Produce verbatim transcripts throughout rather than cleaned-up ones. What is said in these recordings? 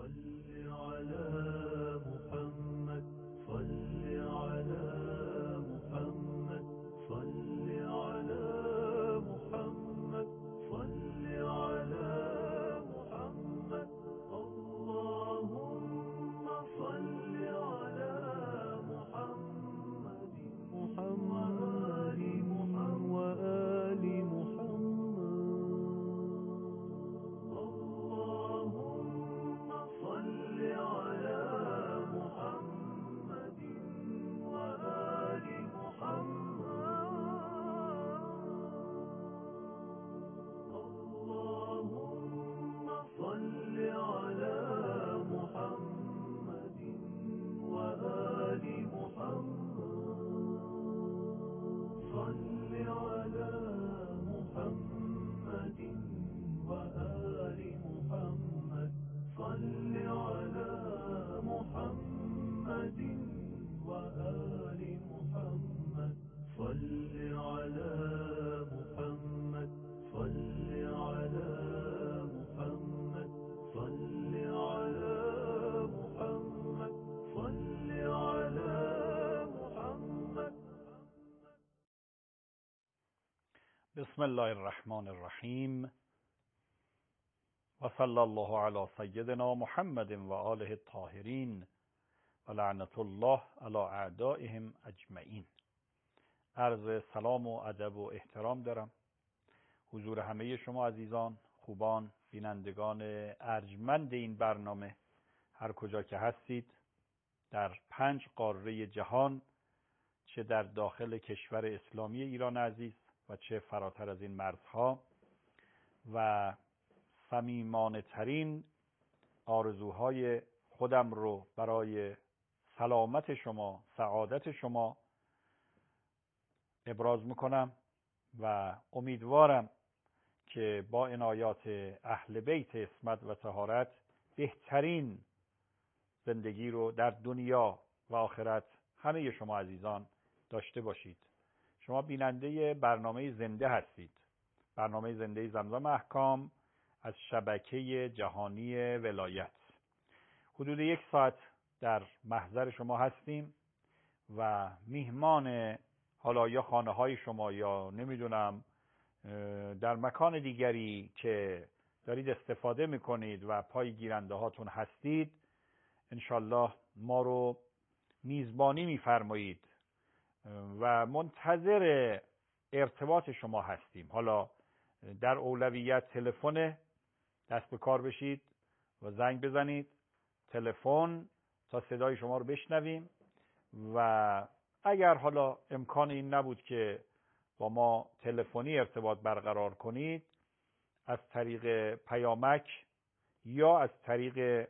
صل على محمد صل على محمد صل على محمد صل على محمد اللهم صل على محمد محمد وآل محمد اللهم صل على محمد وآل محمد اللهم صل على محمد وآل محمد صل على محمد وآل محمد صل على محمد وآل محمد صل على محمد صل على محمد صل على محمد صل على محمد. بسم الله الرحمن الرحیم و صلی الله علی سیدنا محمد و آله الطاهرین و لعنت الله علی اعدائهم اجمعین. عرض سلام و ادب و احترام دارم حضور همه شما عزیزان، خوبان، بینندگان ارجمند این برنامه، هر کجا که هستید در پنج قاره جهان، چه در داخل کشور اسلامی ایران عزیز و چه فراتر از این مرزها، و صمیمانه ترین آرزوهای خودم رو برای سلامت شما، سعادت شما ابراز میکنم و امیدوارم که با عنایات اهل بیت عصمت و طهارت بهترین زندگی رو در دنیا و آخرت همه شما عزیزان داشته باشید. شما بیننده برنامه زنده هستید، برنامه زنده زمزم احکام از شبکه جهانی ولایت. حدود یک ساعت در محضر شما هستیم و میهمان حالا یا خانه های شما یا نمیدونم در مکان دیگری که دارید استفاده میکنید و پای گیرنده هاتون هستید، انشالله ما رو میزبانی میفرمایید و منتظر ارتباط شما هستیم. حالا در اولویت تلفن دست به کار بشید و زنگ بزنید تلفن تا صدای شما رو بشنویم، و اگر حالا امکان این نبود که با ما تلفنی ارتباط برقرار کنید، از طریق پیامک یا از طریق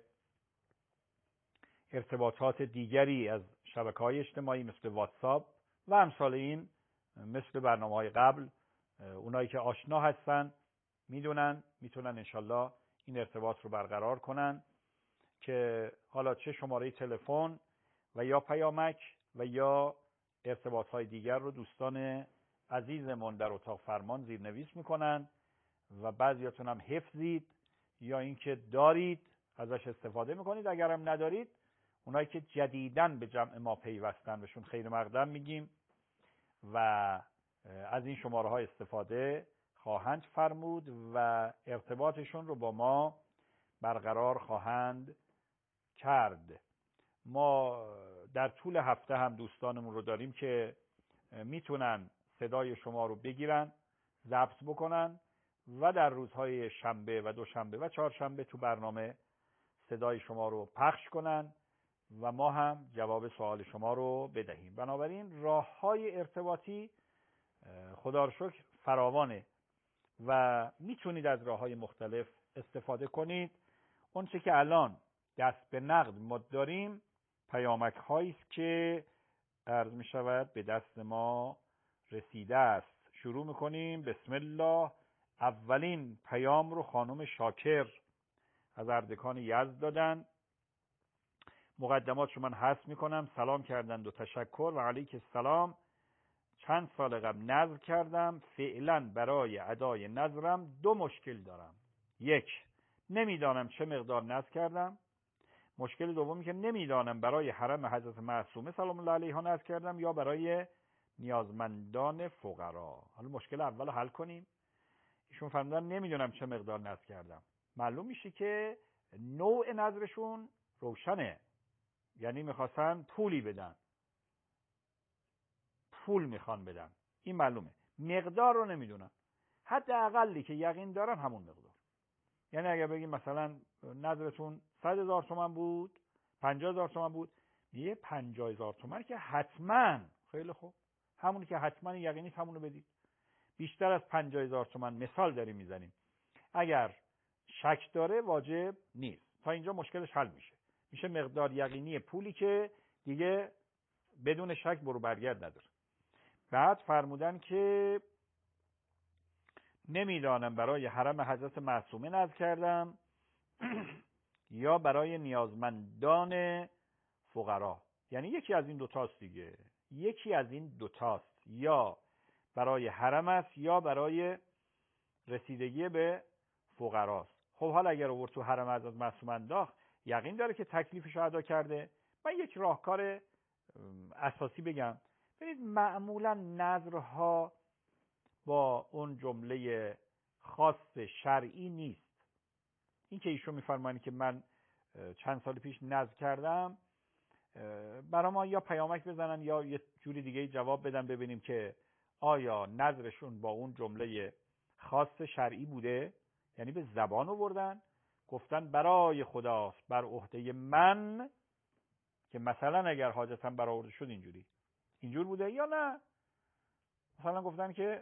ارتباطات دیگری از شبکه‌های اجتماعی مثل واتساپ و امثال این، مثل برنامه‌های قبل، اونایی که آشنا هستن میدونن میتونن انشالله این ارتباط رو برقرار کنن که حالا چه شماره تلفن و یا پیامک و یا ارتباطهای دیگر رو دوستان عزیزمون در اتاق فرمان زیرنویس میکنن و بعضیاتون هم حفظید یا اینکه دارید ازش استفاده میکنید. اگر هم ندارید، اونایی که جدیداً به جمع ما پیوستن بهشون خیر مقدم میگیم و از این شماره ها استفاده خواهند فرمود و ارتباطشون رو با ما برقرار خواهند کرد. ما در طول هفته هم دوستانمون رو داریم که میتونن صدای شما رو بگیرن، ضبط بکنن و در روزهای شنبه و دوشنبه و چهارشنبه تو برنامه صدای شما رو پخش کنن و ما هم جواب سوال شما رو بدهیم. بنابراین راه‌های ارتباطی خدا رو شکر فراوانه و میتونید از راه‌های مختلف استفاده کنید. اون چه که الان دست به نقد ما داریم پیامک هایی است که عرض می شود به دست ما رسیده است. شروع میکنیم. بسم الله. اولین پیام رو خانم شاکر از اردکان یزد دادن. مقدماتشو من حذف میکنم. سلام کردند و تشکر و علیک السلام. چند سال قبل نذر کردم. فعلا برای ادای نذرم دو مشکل دارم. یک، نمیدانم چه مقدار نذر کردم مشکل دومی که نمیدانم برای حرم حضرت معصومه سلام الله علیها نذر کردم یا برای نیازمندان فقرا. حالا مشکل اول رو حل کنیم. ایشون فرمودن نمیدونم چه مقدار نذر کردم. معلوم میشه که نوع نذرشون روشنه، یعنی میخواستن پولی بدن، پول میخوان بدن، این معلومه. مقدار رو نمیدونن، حد اقلی که یقین دارن همون مقدار. یعنی اگر بگیم مثلا نذرتون صد هزار تومان بود، پنجاه هزار تومان بود، میگه پنجاه هزار تومان که حتما، خیلی خوب، همونی که حتما یقینی همونو بدید. بیشتر از پنجاه هزار تومان مثال داریم میزنیم. اگر شک داره واجب نیست. تا اینجا مشکلش حل میشه. میشه مقدار یقینی پولی که دیگه بدون شک برو برگرد نداره. بعد فرمودن که نمیدانم برای حرم حضرت معصومه نذر کردم یا برای نیازمندان فقرا. یعنی یکی از این دوتاست دیگه، یکی از این دوتاست، یا برای حرم است یا برای رسیدگی به فقراست. خب حالا اگر آورد تو حرم حضرت معصومه انداخت، یقین داره که تکلیفش رو ادا کرده. من یک راهکار اساسی بگم. ببینید معمولا نذرها با اون جمله خاص شرعی نیست. این که ایشون میفرمایند که من چند سال پیش نذر کردم، برای ما یا پیامک بزنن یا یه جوری دیگه جواب بدن ببینیم که آیا نذرشون با اون جمله خاص شرعی بوده، یعنی به زبان آوردن گفتن برای خداست بر عهده من که مثلا اگر حاجتم برآورده شد اینجوری اینجور بوده، یا نه مثلا گفتن که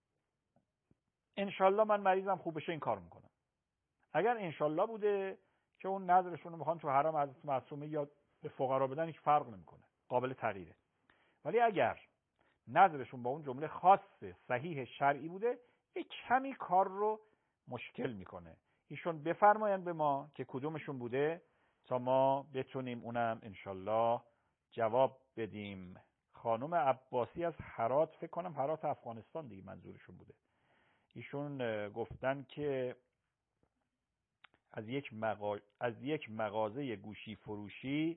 انشالله من مریضم خوب بشه این کار میکنم. اگر انشالله بوده که اون نذرشون رو میخوان تو حرم حضرت معصومه یا به فقرا بدن، هیچ فرق نمیکنه، قابل تغییره. ولی اگر نذرشون با اون جمله خاص صحیح شرعی بوده، یک کمی کار رو مشکل میکنه. ایشون بفرمایند به ما که کدومشون بوده تا ما بتونیم اونم انشالله جواب بدیم. خانم عباسی از هرات، فکر کنم هرات افغانستان دیگه منظورشون بوده. ایشون گفتن که از یک مغا... از یک مغازه گوشی فروشی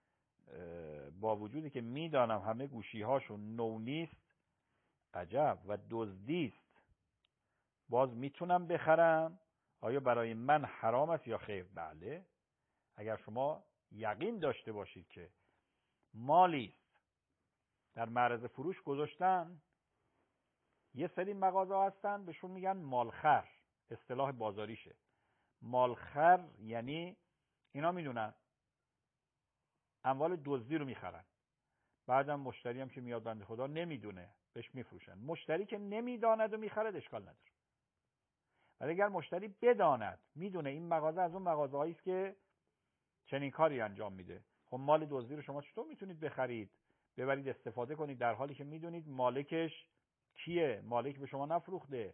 با وجودی که میدانم همه گوشی هاشون نو نیست، عجب و دزدی است، باز میتونم بخرم؟ آیا برای من حرام است یا خیر؟ بله، اگر شما یقین داشته باشید که مالی است در معرض فروش گذاشتن، یه سری مغازه هستن بهشون میگن مالخر، اصطلاح بازاریشه. مالخر یعنی اینا میدونن اموال دزدی رو میخرن، بعدم مشتری هم که میاد بنده خدا نمیدونه بهش میفروشن. مشتری که نمیداند و میخرد اشکال نداره، ولی اگر مشتری بداند، میدونه این مغازه از اون مغازه هایی است که چنین کاری انجام میده، خب مال دزدی رو شما چطور میتونید بخرید، ببرید استفاده کنید، در حالی که میدونید مالکش کیه؟ مالک به شما نفروخته،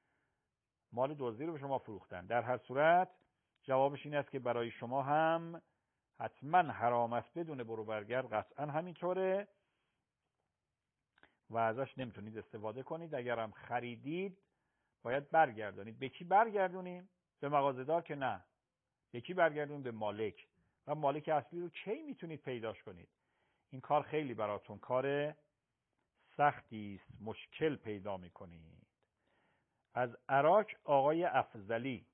مال دزدی رو به شما فروختن. در هر صورت جوابش این است که برای شما هم حتما حرام است، بدون برو برگرد قطعا همینطوره و ازش نمیتونید استفاده کنید. اگر هم خریدید باید برگردونید. به کی برگردونیم؟ به مغازه‌دار که نه، به کی برگردونید؟ به مالک. و مالک اصلی رو کی میتونید پیداش کنید؟ این کار خیلی براتون کار سختی است، مشکل پیدا میکنید. از عراق آقای افضلی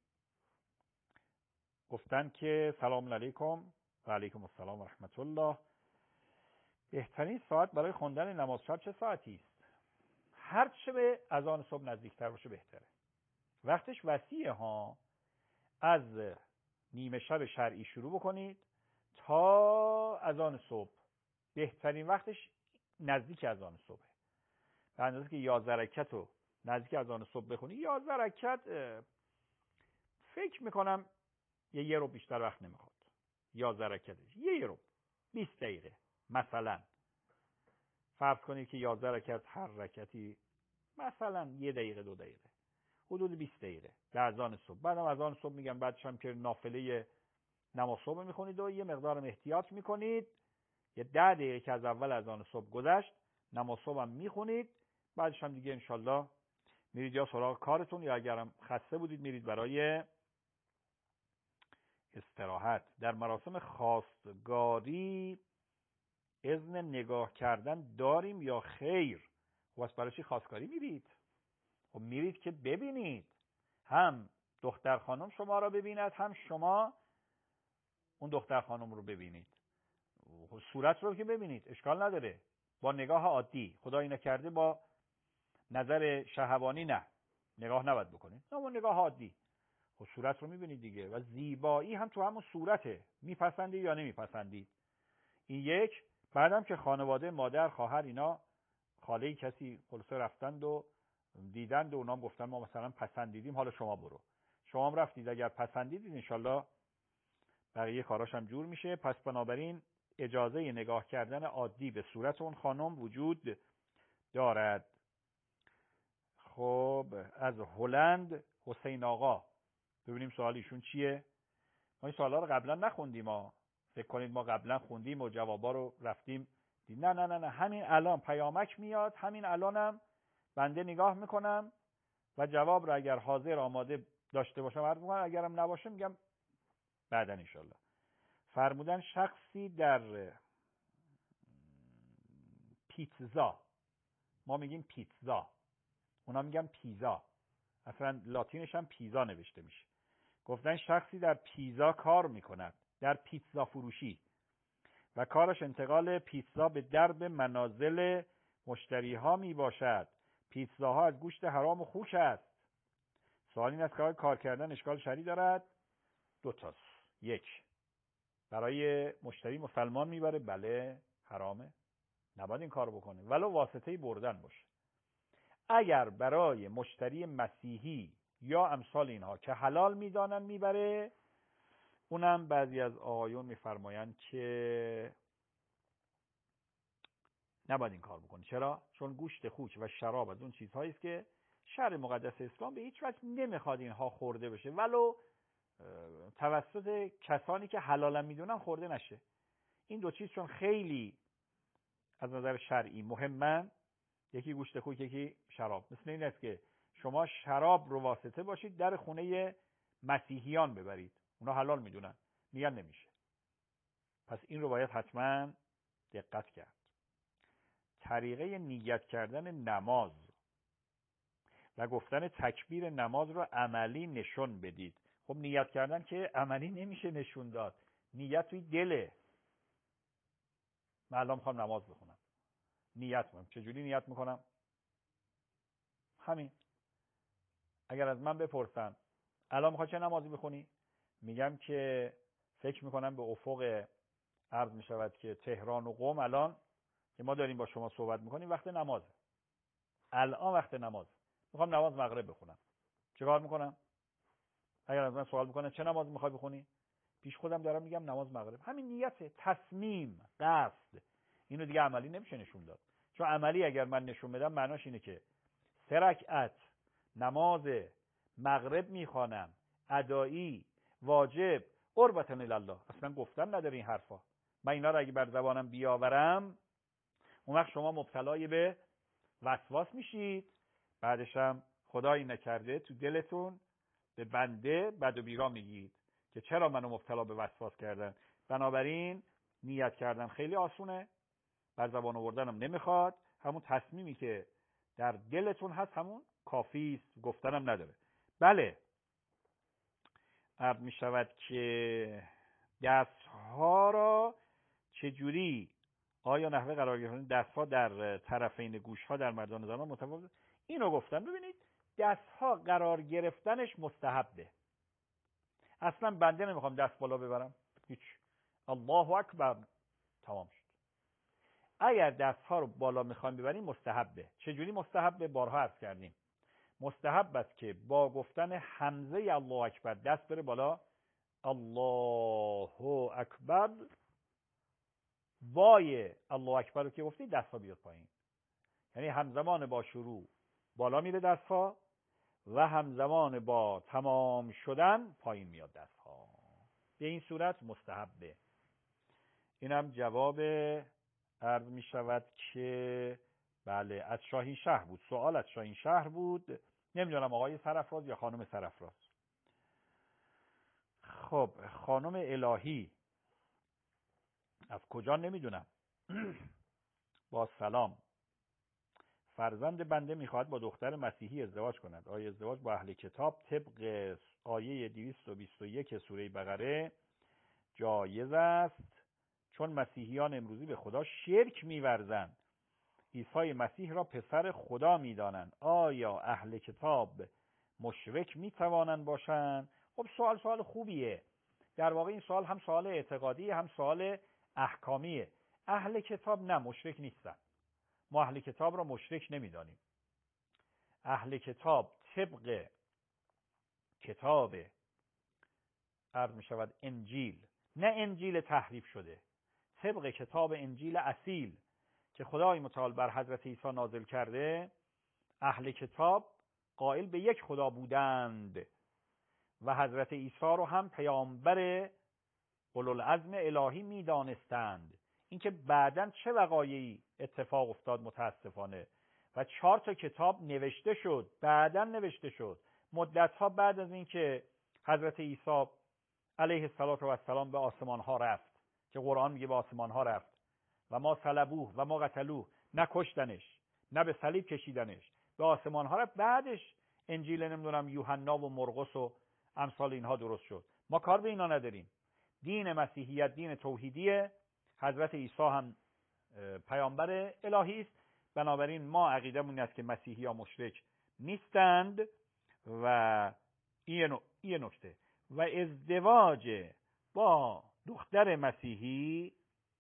گفتن که سلام علیکم و علیکم السلام و رحمت الله. بهترین ساعت برای خوندن نماز شب چه ساعتی است؟ هر چه به اذان صبح نزدیکتر باشه بهتره. وقتش وسیعه ها، از نیمه شب شرعی شروع بکنید تا اذان صبح. بهترین وقتش نزدیک اذان صبح، به اندازه که یازده رکعت رو نزدیک اذان صبح بخونی. یازده رکعت فکر میکنم یه یه رو بیشتر وقت نمیخواد. یازده رکعتش یه یه رو بیست دقیقه مثلا. فرض کنید که یازده رکعت هر رکعتی مثلا یه دقیقه دو دقیقه، حدود بیست دقیقه در اذان صبح. بعدم اذان صبح میگم، بعدش هم که نافله نماز صبح میخونید و یه مقدار احتیاط میکنید، یه ده دقیقه که از اول اذان صبح گذشت نماز صبح هم میخونید. بعدش هم دیگه انشالله میرید یا سراغ کارتون، یا اگرم خسته بودید میرید برای استراحت. در مراسم خواستگاری اذن نگاه کردن داریم یا خیر؟ خب برای چی خواستگاری میرید؟ خب میرید که ببینید، هم دختر خانم شما را ببیند، هم شما اون دختر خانم رو ببینید. صورت رو که ببینید اشکال نداره، با نگاه عادی. خدا اینو کرده با نظر شهوانی نه، نگاه نباید بکنید، نه با نگاه عادی. خب صورت رو میبینید دیگه، و زیبایی هم تو همون صورته. میپسندید یا نمیپسندید؟ این یک. بعدم که خانواده مادر، خواهر، اینا خاله کسی خلاصه رفتند و دیدند و اونا هم گفتن ما مثلا پسندیدیم، حالا شما برو. شما هم رفتید، اگر پسندیدید انشالله بقیه کاراش هم جور میشه. پس بنابراین اجازه نگاه کردن عادی به صورت اون خانم وجود دارد. خب از هلند حسین آقا، ببینیم سوال ایشون چیه. ما این سوالا رو قبلا نخوندیم، ما فکر کنید ما قبلا خوندیم و جوابا رو رفتیم دید. نه نه نه نه همین الان پیامک میاد، همین الانم بنده نگاه میکنم و جواب رو اگر حاضر آماده داشته باشم عرض میکنم، اگرم نباشه میگم بعدا انشالله. فرمودن شخصی در پیتزا، ما میگیم پیتزا، اونا میگن پیزا، اصلا لاتینش هم پیزا نوشته میشه. گفتن شخصی در پیزا کار میکند، در پیتزا فروشی، و کارش انتقال پیتزا به درب منازل مشتری ها می باشد. پیتزاها از گوشت حرام و خوک است. سوال این است که کار کردن اشکال شرعی دارد؟ دو تاست. یک، برای مشتری مسلمان میبره، بله حرامه، نباید این کار بکنه ولو واسطه بردن باشه. اگر برای مشتری مسیحی یا امثال اینها که حلال میدانن میبره، اونم بعضی از آقایون میفرمایند که نباید این کار بکنه. چرا؟ چون گوشت خوک و شراب از اون چیزهایی است که شرع مقدس اسلام به هیچ وجه نمیخواد اینها خورده بشه، ولو توسط کسانی که حلالم میدونن خورده نشه. این دو چیز چون خیلی از نظر شرعی مهمن، یکی گوشت خوک یکی شراب، مثل این است که شما شراب رو واسطه باشید در خونه مسیحیان ببرید، اونا حلال میدونن، میگن نمیشه. پس این رو باید حتما دقت کرد. طریقه نیت کردن نماز و گفتن تکبیر نماز رو عملی نشون بدید. خب نیت کردن که عملی نمیشه نشون داد، نیت توی دله. من الان میخوام نماز بخونم، نیت میکنم. چجوری نیت میکنم؟ همین. اگر از من بپرسن الان میخوای چه نمازی بخونی، میگم که فکر میکنم به افق عرض میشود که تهران و قم الان که ما داریم با شما صحبت میکنیم وقت نمازه، الان وقت نماز، میخوام نماز مغرب بخونم. چه کار میکنم؟ اگر از من سوال میکنن چه نماز میخوای بخونی، پیش خودم دارم میگم نماز مغرب. همین نیت، تصمیم، قصد. اینو دیگه عملی نمیشه نشون داد، چون عملی اگر من نشون بدم معناش اینه که سه رکعت نماز مغرب میخوانم، ادایی، واجب، قربتا الله. اصلا گفتن نداره این حرفا. من اینا رو اگه بر زبانم بیاورم، اون وقت شما مبتلای به وسواس میشید، بعدش هم خدایی نکرده تو دلتون به بنده بد و بیرا میگید که چرا منو مبتلا به وسواس کردن. بنابراین نیت کردن خیلی آسونه، بر زبان آوردنم نمیخواد، همون تصمیمی که در دلتون هست همون کافی است، گفتنم نداره. بله، عرض می شود که دستها را چجوری، آیا نحوه قرار گرفتن دستها در طرفین گوشها در مردان و زنان متفاوت؟ اینو گفتم. ببینید دستها قرار گرفتنش مستحبه. اصلا بنده نمیخوام دست بالا ببرم، هیچ، الله اکبر، تمام شد. اگر دستها رو بالا میخوایم ببریم مستحبه. چجوری مستحبه؟ بارها عرض کردیم. مستحب است که با گفتن همزه الله اکبر دست بره بالا، الله اکبر، وای الله اکبر رو که گفتی دستها بیاد پایین. یعنی همزمان با شروع بالا میره دستها و همزمان با تمام شدن پایین میاد دستها. به این صورت مستحبه. اینم جواب عرض می شود که بله از شاهین شهر بود. سوال از شاهین شهر بود. نمیدونم آقای سرافراز یا خانم سرافراز. خب خانم الهی از کجا نمیدونم با سلام. فرزند بنده میخواهد با دختر مسیحی ازدواج کند. آیا ازدواج با اهل کتاب طبق آیه دویست و بیست و یک سوره بقره جایز است؟ چون مسیحیان امروزی به خدا شرک می‌ورزند، عیسی مسیح را پسر خدا می‌دانند. آیا اهل کتاب مشرک می‌توانند باشند؟ خب سوال سوال خوبیه. در واقع این سوال هم سوال اعتقادی هم سوال احکامیه. اهل کتاب نه، مشرک نیستن. ما اهل کتاب را مشرک نمی‌دانیم. اهل کتاب طبق کتاب عرض می‌شود انجیل، نه انجیل تحریف شده، طبق کتاب انجیل اصیل که خدای متعال بر حضرت عیسی نازل کرده، اهل کتاب قائل به یک خدا بودند و حضرت عیسی رو هم پیامبر اولوالعزم الهی میدانستند. اینکه بعداً چه وقایعی اتفاق افتاد متاسفانه و چهار تا کتاب نوشته شد، بعداً نوشته شد مدت‌ها بعد از اینکه حضرت عیسی علیه السلام به آسمان ها رفت، که قرآن میگه به آسمان ها رفت و ما صلبوه و ما قتلوه، نه کشتنش نه به صلیب کشیدنش، به آسمان ها رفت. بعدش انجیل نمیدونم یوحنا و مرقس و امثال اینها درست شد. ما کار به اینا نداریم. دین مسیحیت دین توحیدیه، حضرت عیسی هم پیامبر الهی است. بنابراین ما عقیدمون است که مسیحی ها مشرک نیستند و این این نکته. و ازدواج با دختر مسیحی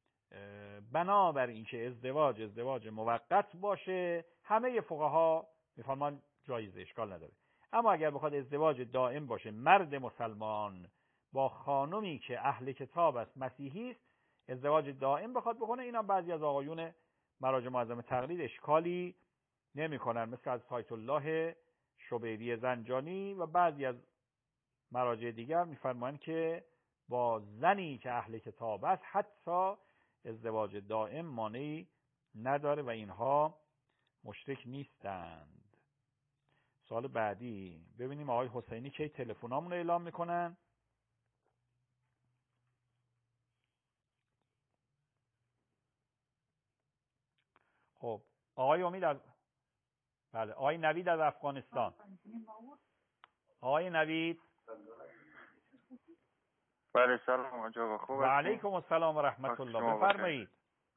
بنابر اینکه ازدواج ازدواج موقت باشه، همه فقها میفرمان جایزه، اشکال نداره. اما اگر بخواد ازدواج دائم باشه، مرد مسلمان با خانمی که اهل کتاب است، مسیحی است، ازدواج دائم بخواد بکنه، اینا بعضی از آقایون مراجع معظم تقلید اشکالی نمی‌کنن، مثل از آیت الله شبیری زنجانی و بعضی از مراجع دیگر میفرمایند که با زنی که اهل کتاب است حتی ازدواج دائم مانعی نداره و اینها مشرک نیستند. سوال بعدی ببینیم آقای حسینی کی تلفنامون رو اعلام میکنن. خب آقای امید از بله آقای نوید از افغانستان. آقای نوید. بله سلام آقا، خوب و علیکم السلام و رحمت الله، بفرمایید.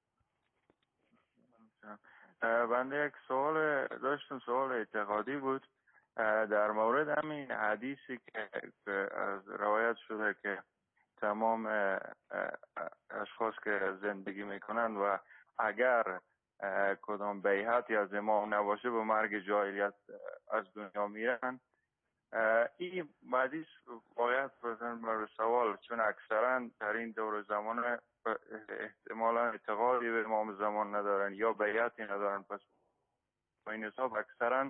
بنده یک سوال داشتم، سوال اعتقادی بود در مورد همین حدیثی که از روایت شده که تمام اشخاص که زندگی میکنند و اگر کدام بیعتی از امام نباشه به مرگ جاهلیت از دنیا میرن. این حدیث باید بزن بر سوال، چون اکثرا در این دور زمان احتمالا اعتقادی به امام زمان ندارن یا بیعتی ندارن، پس با این حساب اکثرا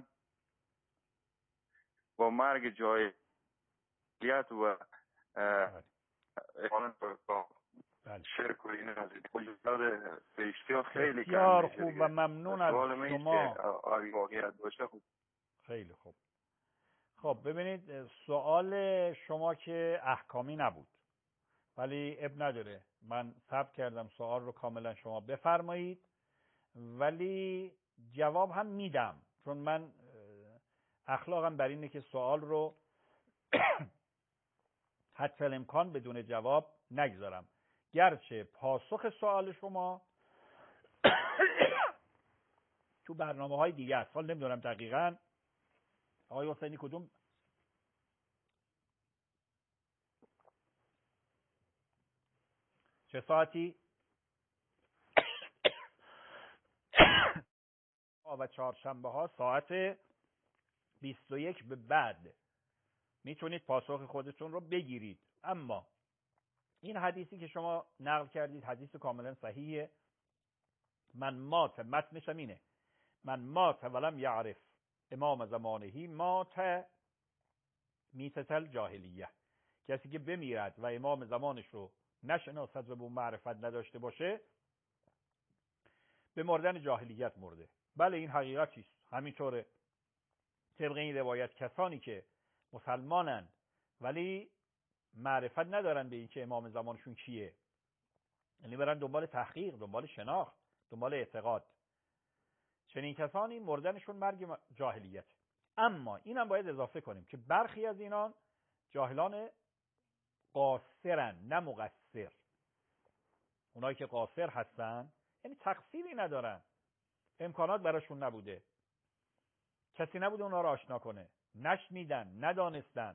با مرگ جاهلیت و احتمالا با شرک و این از وجود فرشته خیلی بسیار خوب و ممنون از شما. واقعیت باشه خوب. خیلی خوب. خب ببینید، سوال شما که احکامی نبود، ولی اب نداره، من ثبت کردم سوال رو کاملا شما بفرمایید، ولی جواب هم میدم، چون من اخلاقم بر اینه که سوال رو حتی الامکان بدون جواب نگذارم، گرچه پاسخ سوال شما تو برنامه های دیگه است. حال نمیدونم دقیقاً آقای حسینی کدوم چه ساعتی و چهارشنبه ها ساعت بیست و یک به بعد میتونید پاسخ خودتون رو بگیرید. اما این حدیثی که شما نقل کردید حدیث کاملا صحیحه. من مات، متنش اینه، من مات ولم یعرف امام زمانهی مات میتت الجاهلیه. کسی که بمیرد و امام زمانش رو نشناسد و به معرفت نداشته باشه، به مردن جاهلیت مرده. بله این حقیقتی است، همینطوره. طبق این روایت کسانی که مسلمانند ولی معرفت ندارن به این که امام زمانشون کیه، یعنی برن دنبال تحقیق، دنبال شناخت، دنبال اعتقاد. چنین کسانی مردنشون مرگ جاهلیت. اما اینم باید اضافه کنیم که برخی از اینان جاهلان قاصرن نه مقصر. اونایی که قاصر هستن یعنی تقصیری ندارن، امکانات براشون نبوده، کسی نبوده اونا رو آشنا کنه، نشنیدن، ندانستن،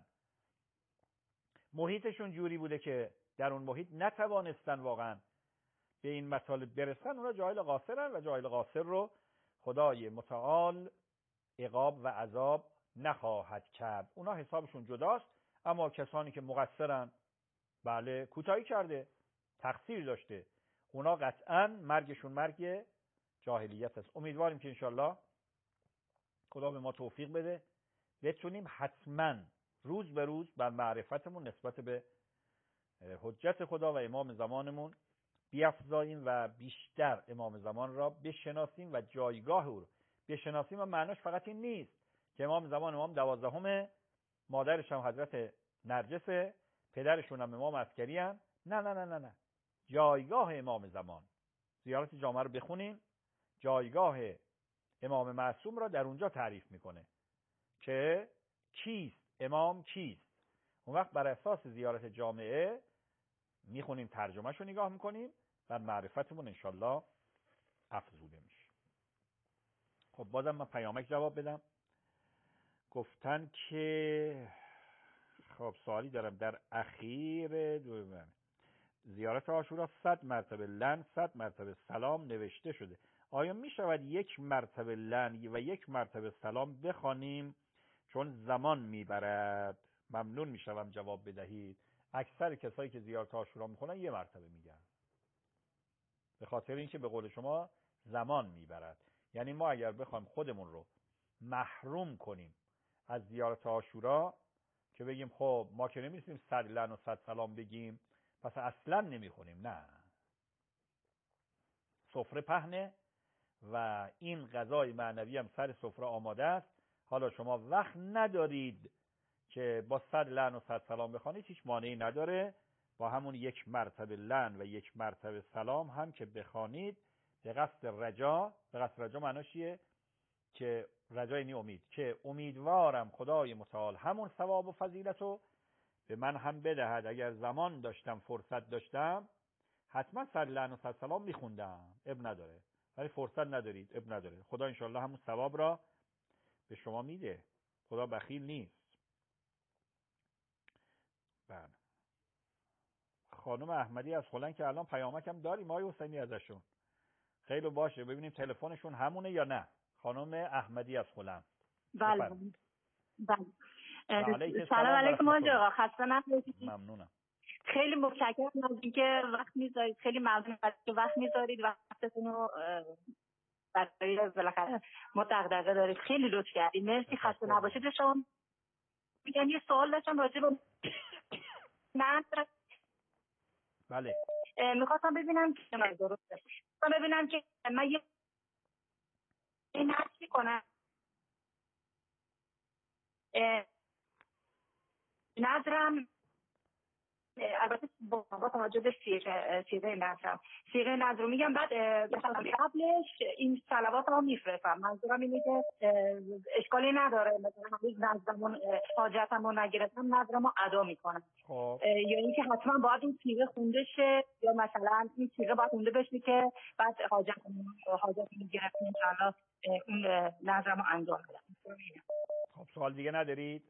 محیطشون جوری بوده که در اون محیط نتوانستن واقعا به این مطالب برسن. اونا جاهل قاصرن و جاهل قاصر رو خدای متعال عقاب و عذاب نخواهد کرد. اونا حسابشون جداست. اما کسانی که مقصرن، بله کوتاهی کرده، تقصیر داشته، اونا قطعا مرگشون مرگ جاهلیت است. امیدواریم که انشالله خدا به ما توفیق بده بتونیم حتما روز به روز بر معرفتمون نسبت به حجت خدا و امام زمانمون بیافزاییم و بیشتر امام زمان را بشناسیم و جایگاه او رو بشناسیم. و معناش فقط این نیست که امام زمان امام دوازدهم، مادرش هم حضرت نرجس، پدرشون هم امام عسکری هم. نه نه نه نه نه جایگاه امام زمان، زیارت جامعه رو بخونیم، جایگاه امام معصوم را در اونجا تعریف میکنه که کیست، امام کیست. اون وقت بر اساس زیارت جامعه میخونیم، ترجمهش رو نگاه میکنیم و معرفتمون انشالله افزوده میشه. خب بازم من پیامک جواب بدم. گفتن که خب سوالی دارم، در اخیر دو زیارت عاشورا صد مرتبه لن صد مرتبه سلام نوشته شده، آیا می شود یک مرتبه لن و یک مرتبه سلام بخوانیم چون زمان میبرد؟ ممنون میشوم جواب بدهید. اکثر کسایی که زیارت عاشورا میخونن یه مرتبه میگن، به خاطر اینکه به قول شما زمان میبرد. یعنی ما اگر بخوایم خودمون رو محروم کنیم از زیارت عاشورا که بگیم خب ما که نمی‌تونیم صد لعن و صد سلام بگیم پس اصلا نمیخونیم، نه، سفره پهنه و این غذای معنوی هم سر سفره آماده است. حالا شما وقت ندارید که با صد لعن و صد سلام بخوانید، هیچ مانعی نداره با همون یک مرتبه لعن و یک مرتبه سلام هم که بخوانید به قصد رجا. به قصد رجا معناش چیه؟ که رجا یعنی امید، که امیدوارم خدای متعال همون ثواب و فضیلت رو به من هم بدهد. اگر زمان داشتم، فرصت داشتم، حتما صد لعن و صد سلام میخوندم، اب نداره، ولی فرصت ندارید، اب نداره. خدا انشالله همون ثواب را به شما میده، خدا بخیل نیست. بله. خانم احمدی از خلن که الان پیامک هم داریم آقای حسینی ازشون، خیلی باشه ببینیم تلفنشون همونه یا نه. خانم احمدی از خلن. بله بله. بله. سلام علیکم آقا، خسته نباشید. ممنونم. خیلی متشکرم از اینکه وقت میذارید، خیلی ممنونم از اینکه وقت میذارید، وقتتون رو برای بالاخره ما دغدغه دارید، خیلی لطف کردید، مرسی، خسته نباشید. شما میگم یه سوال داشتم راجع به نظر. بله. میخواستم ببینم که من درسته، میخواستم ببینم که من یه این حسی کنم نظرم، البته با توجه به سیغه سیغه نظرم سیغه نظر رو میگم، بعد مثلا قبلش این صلوات ها میفرستم. منظورم اینه که اشکالی نداره مثلا هیچ نظرمون حاجتم رو نگرفتم نظرم رو ادا میکنم، خب یا اینکه حتما باید این سیغه خونده شه، یا مثلا این سیغه باید خونده بشه که بعد حاجتمون حاجت میگرفتیم انشاءالله اون نظرم رو انجام بدم. خب سوال دیگه ندارید؟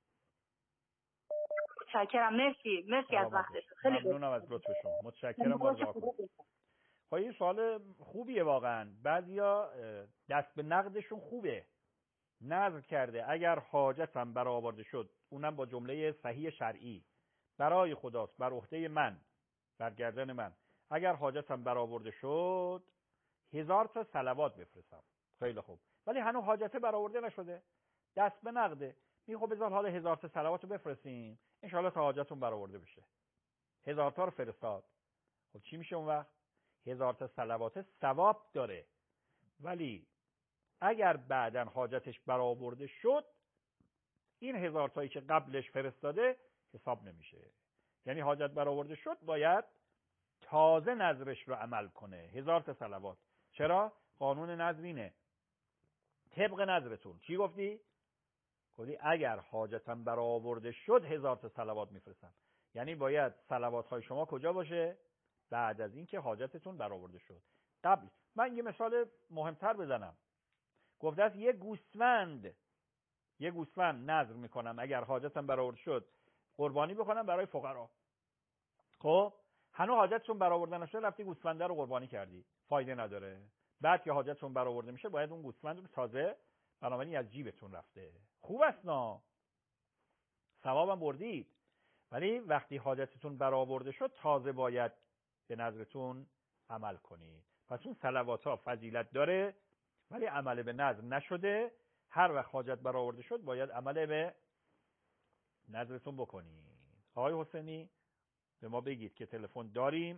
متشکرم، مرسی مرسی از وقتتون، خیلی ممنونم از لطف شما، متشکرم. باز خب این سوال خوبیه واقعا. بعضیا دست به نقدشون خوبه، نظر کرده اگر حاجتم برآورده شد، اونم با جمله صحیح شرعی، برای خداست، بر عهده من، بر گردن من، اگر حاجتم برآورده شد هزار تا صلوات بفرستم. خیلی خوب، ولی هنوز حاجته برآورده نشده، دست به نقده، می خب بذار حالا هزار تا صلوات رو بفرستیم ان شاء الله تا حاجتون برآورده بشه. هزار تا رو فرستاد. خب چی میشه اون وقت؟ هزار تا صلوات ثواب داره، ولی اگر بعداً حاجتش برآورده شد این هزار تایی که قبلش فرستاده حساب نمیشه. یعنی حاجت برآورده شد باید تازه نظرش رو عمل کنه. هزار تا صلوات. چرا؟ قانون نظر اینه. طبق نظرتون چی گفتی؟ گفتی اگر حاجتم برآورده شد هزار تا صلوات میفرستم. یعنی باید صلوات های شما کجا باشه؟ بعد از اینکه حاجتتون برآورده شد. قبل من یه مثال مهمتر بزنم. گفته است یه گوسفند یه گوسفند نذر میکنم اگر حاجتم برآورده شد قربانی بکنم برای فقرا. خب هنوز حاجتشون برآورده نشده رفتی گوسفنده رو قربانی کردی، فایده نداره. بعد که حاجتشون برآورده میشه باید اون گوسفند رو تازه بنابراین از جیبتون رفته. خوب است نه، ثوابم بردید. ولی وقتی حاجتتون برآورده شد تازه باید به نظرتون عمل کنید. پس اون صلوات ها فضیلت داره ولی عمل به نظر نشده. هر وقت حاجت برآورده شد باید عمل به نظرتون بکنید. آقای حسینی به ما بگید که تلفن داریم.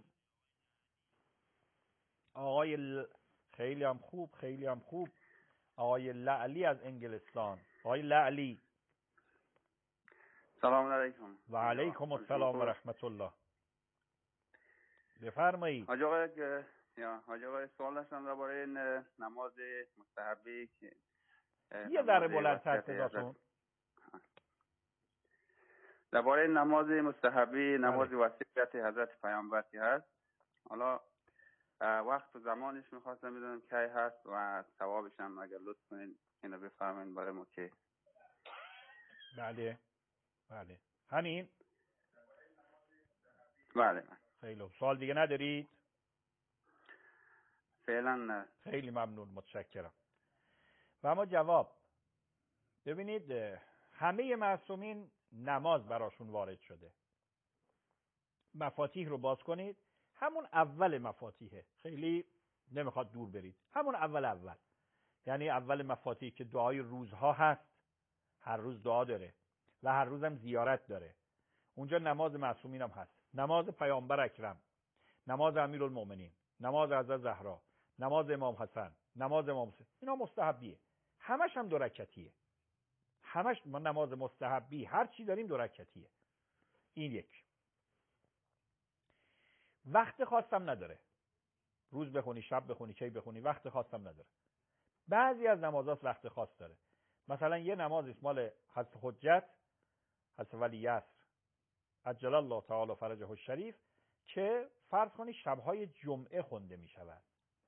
آقای ل... خیلی هم خوب خیلی هم خوب آقای لعلی از انگلستان. آقای لعلی سلام علیکم. و علیکم السلام و رحمت الله. بفرمایید. حاج آقا یا حاج آقا سوال داشتم درباره نماز مستحبی که یه ذره بلندتر صداتون. درباره نماز مستحبی نماز وصیت حضرت پیامبر که هست، حالا وقت و زمانش می‌خواستم بدونم کی هست و ثوابش هم اگر لطف کنین اینو بفرمایید برای ما که. بله بله همین. بله خیلی سوال دیگه ندارید؟ فعلا نه. خیلی ممنون، متشکرم. و اما جواب ببینید، همه معصومین نماز براشون وارد شده. مفاتیح رو باز کنید، همون اول مفاتیحه، خیلی نمیخواد دور برید، همون اول اول یعنی اول مفاتیح که دعای روزها هست، هر روز دعا داره و هر روزم زیارت داره. اونجا نماز معصومین هم هست، نماز پیامبر اکرم، نماز امیرالمومنین، نماز حضرت زهرا، نماز امام حسن، نماز امام حسین، اینا مستحبیه، همش هم دو رکعتیه. همش ما نماز مستحبی هر چی داریم دو رکعتیه. این یک. وقت خاصم نداره، روز بخونی شب بخونی کی بخونی وقت خاصم نداره. بعضی از نمازات وقت خاص داره. مثلا یه نماز اسمال حضرت حجت، حضرت ولی یسر عجل الله تعالی فرجه الشریف که فرض کنی شبهای جمعه خونده می شود.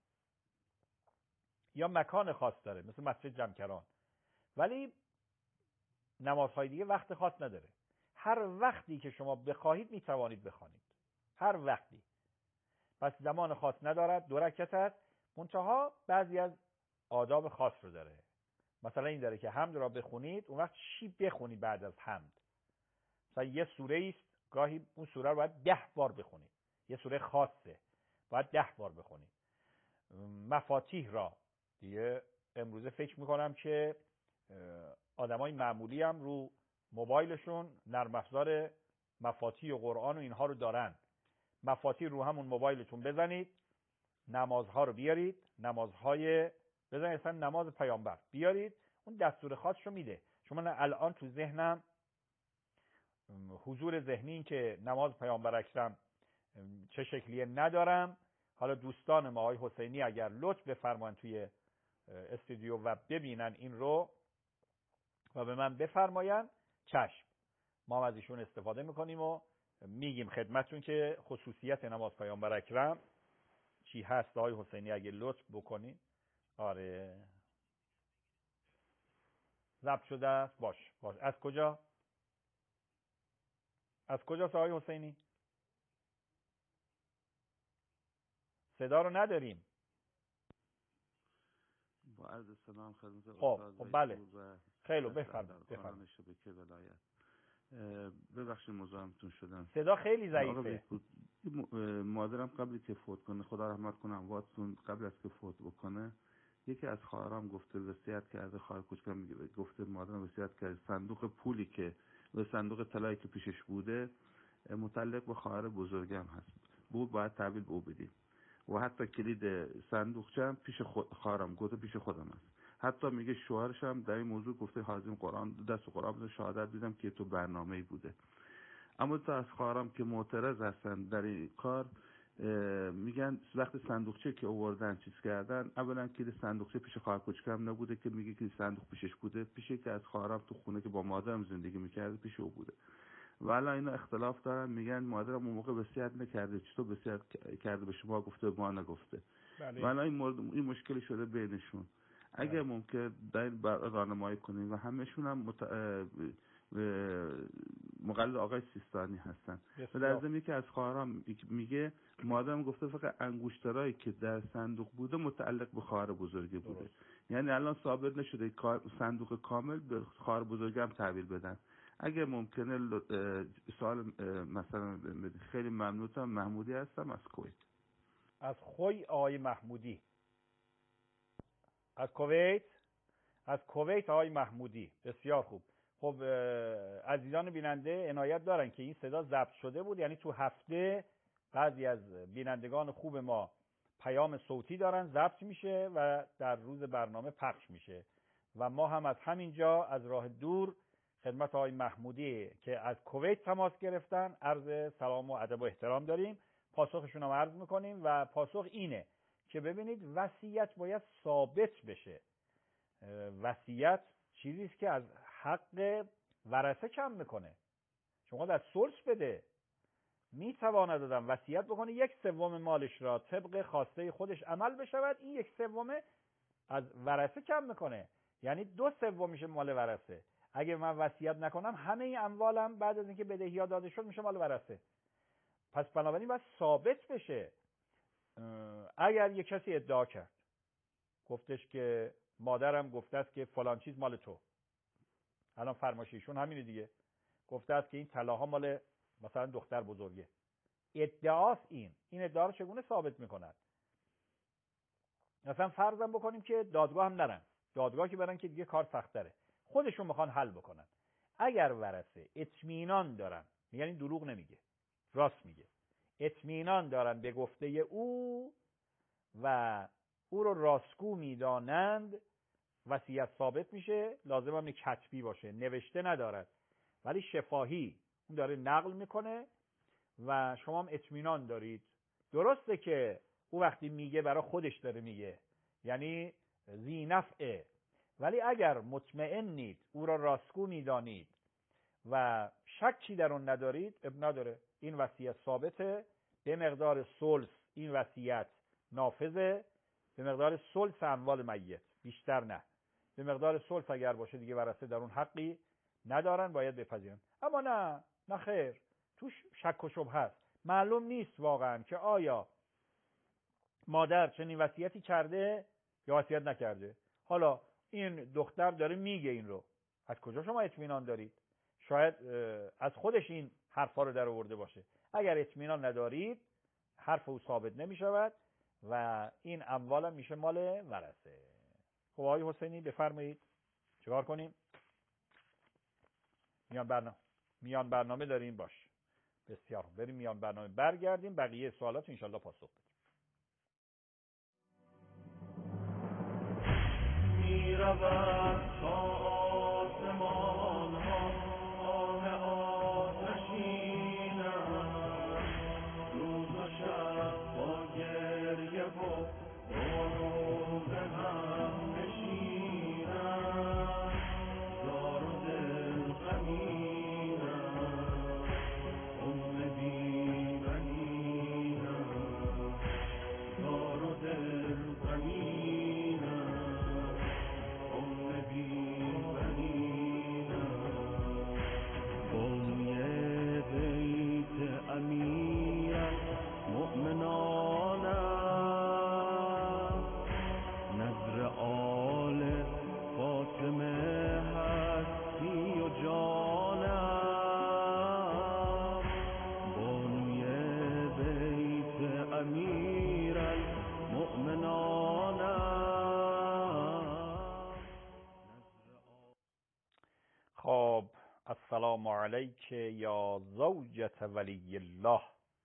یا مکان خاص داره مثل مسجد جمکران. ولی نمازهای دیگه وقت خاص نداره. هر وقتی که شما بخواهید می توانید بخوانید، هر وقتی. پس زمان خاص ندارد، دو رکعت است. منتها بعضی از آداب خاص رو داره. مثلا این داره که حمد را بخونید، اون وقت چی بخونید بعد از حمد؟ مثلا یه سوره است، گاهی اون سوره رو باید ده بار بخونید. یه سوره خاصه باید ده بار بخونید. مفاتیح را دیگه امروزه فکر میکنم که آدمای معمولی هم رو موبایلشون نرم افزار مفاتیح و قرآن و اینها رو دارن. مفاتیح رو همون موبایلتون بزنید، نمازها رو بیارید، نمازهای بزنید، مثلا نماز پیامبر بیارید، اون دستور خاصشو میده. شما الان تو ذهنم حضور ذهنی این که نماز پیامبر اکرم چه شکلیه ندارم. حالا دوستان ما آقای حسینی اگر لطف بفرمایند توی استودیو و ببینن این رو و به من بفرماین، چشم، ما از ایشون استفاده میکنیم و میگیم خدمتتون که خصوصیت نماز پیامبر اکرم چی هست. آقای حسینی اگه لطف بکنین. آره ضبط شده است. باش باش از کجا از کجاست آقای حسینی؟ صدا رو نداریم. با عرض سلام خدمت استاد. خب بله خیلی بفرمایید بفرمایید. شبکه ولایت ببخشید مزاحمتون شدم. صدا خیلی ضعیفه. مادرم قبلی که فوت کنه خدا رحمت کنه امواتتون، قبل از که فوت بکنه یکی از خواهرام گفته وصیت کرده، خواهر کوچکم میگه گفته مادرم وصیت کرده صندوق پولی که و صندوق طلایی که پیشش بوده متعلق به خواهر بزرگم هست، بود باید تحویل به او بدیم و حتی کلید صندوقچه هم پیش خواهرم گفته پیش خودم است. حتی میگه شوهرش هم در این موضوع گفته حازم قرآن دست قرآن بده شهادت دیدم که تو برنامه‌ای بوده. اما تو از خواهرام که معترض هستن در این کار میگن وقتی صندوقچه که آوردن چیز کردن، اولا کلید صندوقچه پیش خواهر کوچکم نبوده که میگه که صندوق پیشش بوده، پیشه که از خواهرام تو خونه که با مادرم زندگی میکرده پیش او بوده. و الان اینا اختلاف دارن، میگن مادرم اون موقع وصیت نکرده، چطور وصیت کرده به شما گفته ما نگفته. بله. و الان این مورد این مشکلی شده بینشون. اگر ممکن در راهنمایی کنیم و همشون هم مت... مقلد آقای سیستانی هستن. و در ضمن که از خواهرام میگه مادرم گفته فقط انگشترایی که در صندوق بوده متعلق به خواهر بزرگی بوده. درست. یعنی الان ثابت نشده صندوق کامل به خواهر بزرگی هم تحویل بدن. اگر ممکنه سوال مثلا خیلی ممنونم. محمودی هستم از کویت. از خوی آقای محمودی از کویت از کویت آقای محمودی. بسیار خوب. خب عزیزان بیننده عنایت دارن که این صدا ضبط شده بود، یعنی تو هفته بعضی از بینندگان خوب ما پیام صوتی دارن، ضبط میشه و در روز برنامه پخش میشه و ما هم از همینجا از راه دور خدمت آقای محمودی که از کویت تماس گرفتن عرض سلام و ادب و احترام داریم. پاسخشون هم عرض میکنیم و پاسخ اینه که ببینید وصیت باید ثابت بشه. وصیت چیزی است که از حق ورثه کم میکنه. شما در ثلث بده، میتواند آدم وصیت بکنه یک سوم مالش را طبق خواسته خودش عمل بشود، این یک سومه از ورثه کم میکنه، یعنی دو سوم میشه مال ورثه. اگه من وصیت نکنم همه این اموالم بعد از اینکه بدهی‌ها داده شد میشه مال ورثه. پس بنابراین باید ثابت بشه. اگر یک کسی ادعا کرد گفتش که مادرم گفته است که فلان چیز مال تو، الان فرمایششون همینه دیگه، گفته است که این طلاها مال مثلا دختر بزرگه، ادعاست این این ادعا رو چگونه ثابت میکنند؟ مثلا فرضم بکنیم که دادگاه هم نرن، دادگاه که برن که دیگه کار سخت‌تره، خودشون میخوان حل بکنن. اگر ورثه اطمینان دارن، میگن این دروغ نمیگه راست میگه، اطمینان دارن به گفته او و او رو راستگو میدانند، وصیت ثابت میشه. لازم هم کتبی باشه، نوشته ندارد ولی شفاهی اون داره نقل میکنه و شما هم اطمینان دارید. درسته که او وقتی میگه برای خودش داره میگه، یعنی ذی نفعه، ولی اگر مطمئنید او را راستگو میدانید و شکی در اون ندارید، اب نداره، این وصیت ثابته. به مقدار ثلث این وصیت نافذه، به مقدار ثلث اموال میت، بیشتر نه. به مقدار ثلث اگر باشه دیگه ورثه در اون حقی ندارن، باید بپذیرن. اما نه نه خیر، توش شک و شبهه است، معلوم نیست واقعا که آیا مادر چنین وصیتی کرده یا وصیت نکرده. حالا این دختر داره میگه این رو، از کجا شما اطمینان دارید؟ شاید از خودش این حرفا رو در آورده باشه. اگر اطمینان ندارید حرف او ثابت نمیشود و این اموال میشه مال ورثه. خب آقای حسینی بفرمایید چیکار کنیم؟ میان برنامه میان برنامه داریم، باش بسیار بریم میان برنامه برگردیم، بقیه سوالات انشالله پاسخ بدیم. میرود تا آسمان ها آه آتشین است، روز و شب با گریه و بارون هم نشین است، زار و دل غمین است، ام بی بنین است، زار و دل غمین است، ام بی بنین است. بوی بیت امیر مؤمنان است، نظر آل فاطمه هستی و جان است، بانوی بیت امیر المؤمنان است. خب السلام علیک یا زوجة ولی الله.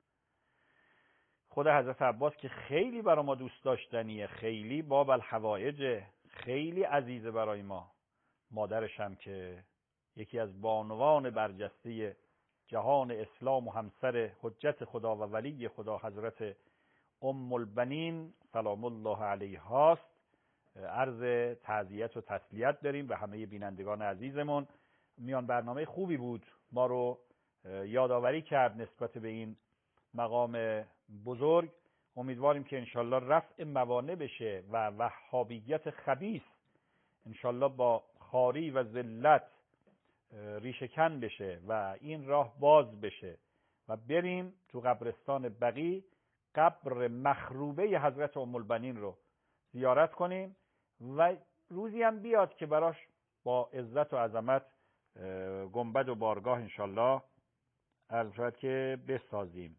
خود حضرت عباس که خیلی برای ما دوست داشتنیه، خیلی باب الحوائج، خیلی عزیزه برای ما. مادرش هم که یکی از بانوان برجسته جهان اسلام و همسر حجت خدا و ولی خدا حضرت ام البنین سلام الله علیها است. عرض تعزیت و تسلیت داریم به همه بینندگان عزیزمون. میان برنامه خوبی بود، ما رو یادآوری کرد نسبت به این مقام بزرگ. امیدواریم که انشالله رفع موانع بشه و وهابیت خبیث انشالله با خواری و ذلت ریشه‌کن بشه و این راه باز بشه و بریم تو قبرستان بقیع، قبر مخروبه حضرت ام البنین رو زیارت کنیم و روزی هم بیاد که براش با عزت و عظمت گنبد و بارگاه انشالله عرض شد که بسازیم.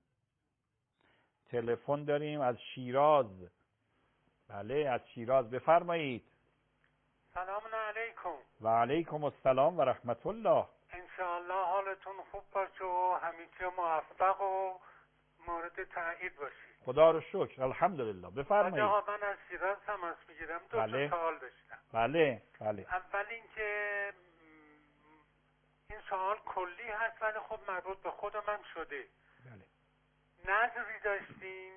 تلفن داریم از شیراز. بله از شیراز، بفرمایید. سلام علیکم. و علیکم السلام و رحمت الله. انشاءالله حالتون خوب باشه و همیشه موفق و مورد تایید باشید. خدا رو شکر، الحمدلله. بفرمایید. آقا من از شیراز تماس میگیرم. دو بله. تا سوال داشتم. بله بله. اول اینکه این سوال کلی هست ولی خب مربوط به خود من شده. بله. نظری داشتیم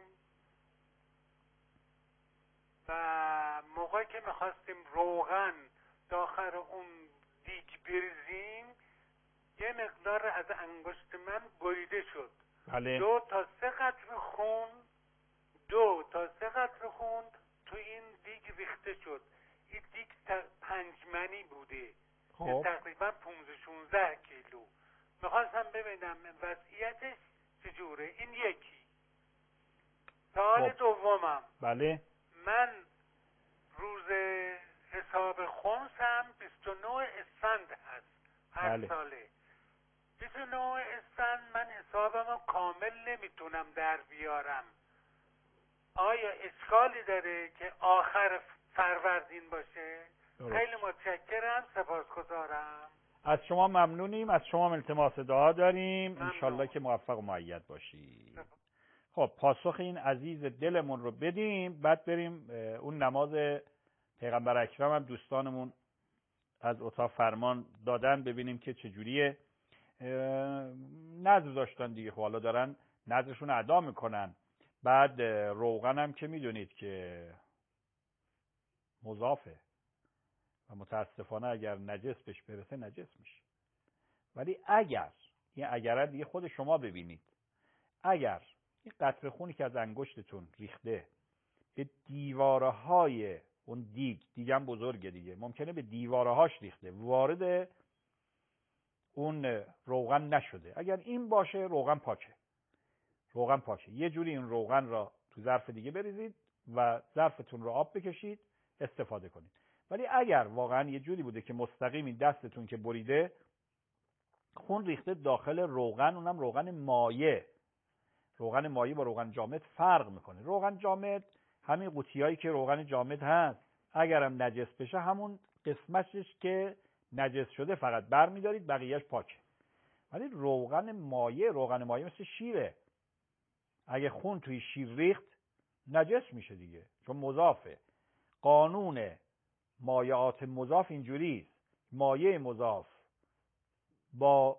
و موقعی که میخواستیم روغن داخل اون دیگ بریزیم یه مقدار از انگشت من بریده شد. بله. دو تا سه قطره خون دو تا سه قطره خون تو این دیگ ریخته شد. این دیگ پنج منی بوده. خب. تقریبا پانزده شانزده کیلو. میخواستم ببینم وضعیتش چجوره. این یکی. سوال خب. دومم. بله. من روز حساب خمسم بیست و نه اسفند هست هر بله. ساله. بیست و نه اسفند من حسابم کامل نمیتونم در بیارم. آیا اشکالی داره که آخر فروردین باشه؟ درست. خیلی متشکرم، سپاسگزارم. از شما ممنونیم، از شما التماس دعا داریم. ممنون. انشالله که موفق و مؤید باشید. خب پاسخ این عزیز دلمون رو بدیم، بعد بریم اون نماز پیغمبر اکرم هم دوستانمون از اتاق فرمان دادن ببینیم که چجوریه. نذر داشتن دیگه، خب حالا دارن نذرشون ادا میکنن. بعد روغن هم که میدونید که مضافه و متاسفانه اگر نجس بهش برسه نجس میشه. ولی اگر این اگر دیگه خود شما ببینید، اگر این قطره خونی که از انگشتتون ریخته به دیواره های اون دیگ، دیگه هم بزرگه دیگه، ممکنه به دیواره هاش ریخته، وارد اون روغن نشده، اگر این باشه روغن پاکه. روغن پاکه. یه جوری این روغن را تو ظرف دیگه بریزید و ظرفتون رو آب بکشید استفاده کنید. ولی اگر واقعا یه جوری بوده که مستقیم این دستتون که بریده خون ریخته داخل روغن، اونم روغن مایع. روغن مایع با روغن جامد فرق میکنه. روغن جامد همین قوطیایی که روغن جامد هست، اگرم نجس بشه همون قسمتش که نجس شده فقط برمیدارید، بقیهش پاکه. ولی روغن مایع، روغن مایع مثل شیره، اگه خون توی شیر ریخت نجس میشه دیگه، چون مضافه. قانون مایعات مضاف اینجوریه، مایع مضاف با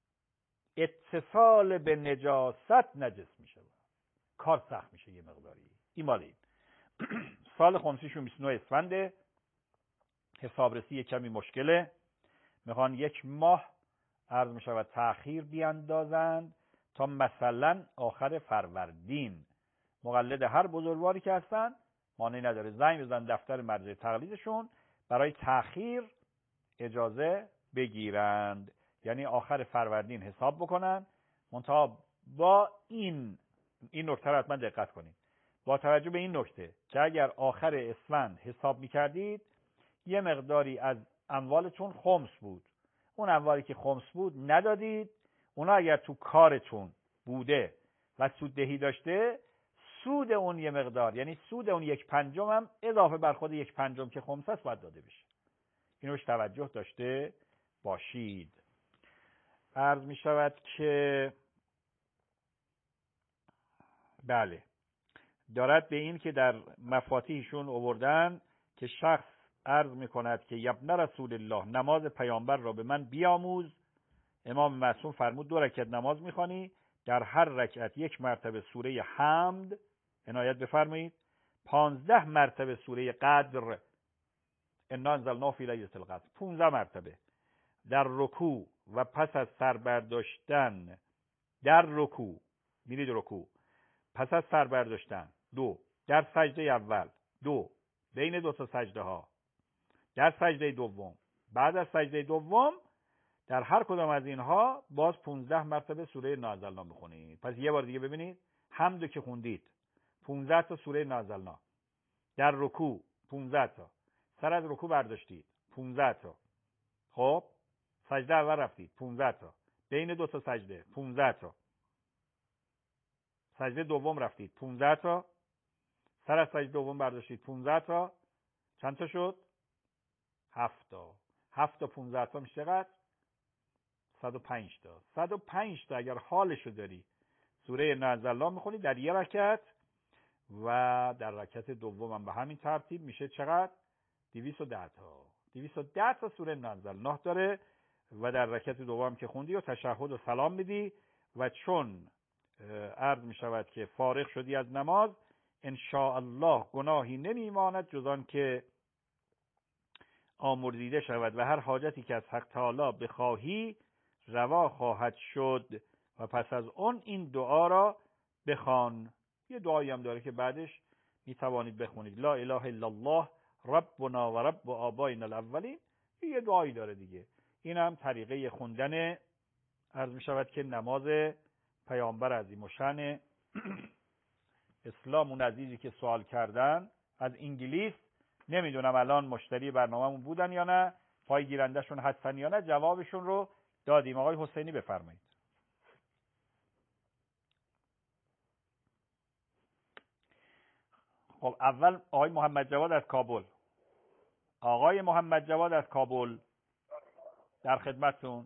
اتصال به نجاست نجس میشه، کار سخت میشه یه مقداری. این مالی سال خمسیشون بیست و نه اسفنده، حسابرسی یک کمی مشکله، میخوان یک ماه عرض میشود تأخیر بیاندازند تا مثلا آخر فروردین. مقلد هر بزرگواری که هستن مانعی نداره، زنگ بزن دفتر مرجع تقلیدشون برای تأخیر اجازه بگیرند، یعنی آخر فروردین حساب بکنن. منتها با این این نکته رو حتما دقت کنید، با توجه به این نکته که اگر آخر اسفند حساب میکردید یه مقداری از اموالتون خمس بود، اون اموالی که خمس بود ندادید، اونا اگر تو کارتون بوده و سوددهی داشته، سود اون یه مقدار، یعنی سود اون یک پنجم هم اضافه بر خود یک پنجم که خمس است باید داده بشه. اینو بهش توجه داشته باشید. عرض می شود که بله دارد به این که در مفاتیحشون آوردن که شخص عرض می کند که یبن رسول الله، نماز پیامبر را به من بیاموز امام معصوم فرمود دو رکعت نماز میخوانی، در هر رکعت یک مرتبه سوره حمد عنایت بفرمایید، پانزده مرتبه سوره قدر انا انزلناه فی لیلة القدر، پانزده مرتبه در رکوع و پس از سر برداشتن در رکوع، میرید رکوع پس از سر برداشتن، دو در سجده اول، دو بین دو تا سجده ها، در سجده دوم، بعد از سجده دوم، در هر کدام از اینها باز پانزده مرتبه سوره نازلنا میخونید. پس یه بار دیگه ببینید، حمدو که خوندید پانزده تا سوره نازلنا، در رکوع پانزده تا، سر از رکوع برداشتید پانزده تا، خب سجده اول رفتید پانزده تا، بین دو تا سجده پانزده تا، سجده دوم رفتید پانزده تا، سر از سجده دوم برداشتید پانزده تا، چند تا شد؟ هفت تا. هفت تا پانزده تا میشه چقدر؟ صد و پنج تا. صد و پنج تا اگر حالشو داری سوره نازلنا میخونی در یه رکعت، و در رکعت دوم هم به همین ترتیب میشه چقدر؟ دویست و ده تا. دویست و ده تا سوره نازلنا داره، و در رکعت دوم که خوندی و تشهد و سلام میدی، و چون عرض میشود که فارغ شدی از نماز، ان شاء الله گناهی نمیماند جز آن که آمرزیده شود و هر حاجتی که از حق تعالی بخواهی روا خواهد شد. و پس از اون این دعا را بخوان. یه دعایی هم داره که بعدش میتوانید بخونید، لا اله الا الله ربنا و رب آبائنا الاولین. یه دعایی داره دیگه. این هم طریقه خوندن عرض میشود که نماز پیامبر عظیم الشأن اسلام. اون عزیزی که سوال کردن از انگلیس، نمیدونم الان مشتری برنامه‌مون بودن یا نه، پای گیرندهشون هستن یا نه، جوابشون رو دادیم. آقای حسینی بفرمایید. خب اول آقای محمد جواد از کابل. آقای محمد جواد از کابل در خدمتتون.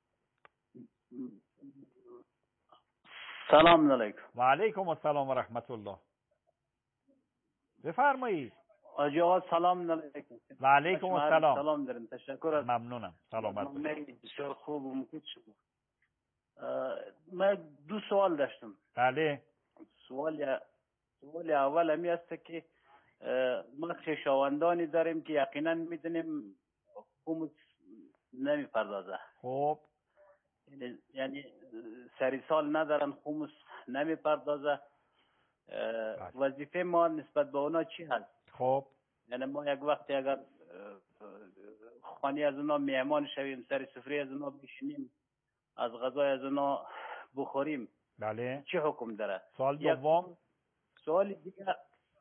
سلام علیکم. و علیکم السلام و رحمت الله. بفرمایید. آجی آقا سلام علیکم. و علیکم السلام. سلام دارم. تشکر از ممنونم. سلامت باشید. بسیار خوب و مفید شد. من دو سوال داشتم. بله. سوال سوال اول همی است که ما خویشاوندانی داریم که یقینا میدونیم خمس نمیپردازه. خب یعنی یعنی سری سال ندارن، خمس نمیپردازه. وظیفه ما نسبت به اونا چی هست؟ خب یعنی ما یک وقتی اگر خانی از اونا میهمان شویم، سر سفره از اونا بشینیم، از غذای از اونا بخوریم، بله، چه حکم داره؟ سوال دوم. سوال دیگه،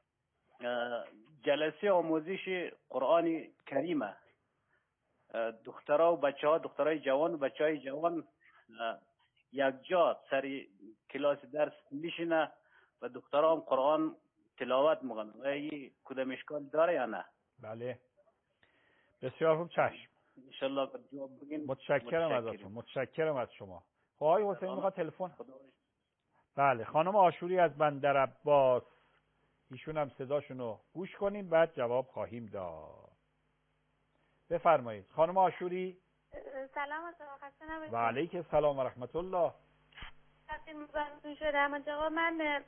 جلسه آموزش قرآن کریمه، دخترها و بچه ها، دخترهای جوان و بچه های جوان یک جا سر کلاس درس میشینه و دخترها هم قرآن تلاوت میکنن. و این کدام اشکال داره یا نه؟ بله بسیار خوب، چشم. انشالله جواب بگین. متشکرم ازتون. متشکرم از شما. خب آقای حسین میخواد تلفن. بله، خانم آشوری از بندر عباس، ایشون هم صداشون رو گوش کنیم بعد جواب خواهیم داد. بفرمایید خانم آشوری. سلام علیکم. خسته نباشید. و علیکم السلام و رحمت الله. خسته مبارکتون شده. اما جواب من